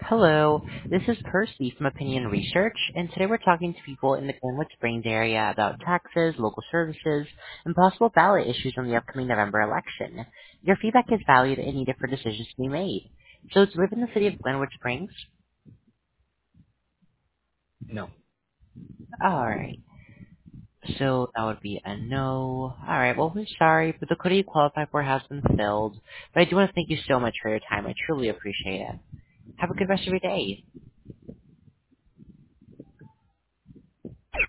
Hello, this is Percy from Opinion Research, and today we're talking to people in the Glenwood Springs area about taxes, local services, and possible ballot issues on the upcoming November election. Your feedback is valued and needed for decisions to be made. So to live in the city of Glenwood Springs? No. Alright, so that would be a no. Alright, well we're sorry, but the quota you qualify for has been filled. But I do want to thank you so much for your time. I truly appreciate it. Have a good rest of your day.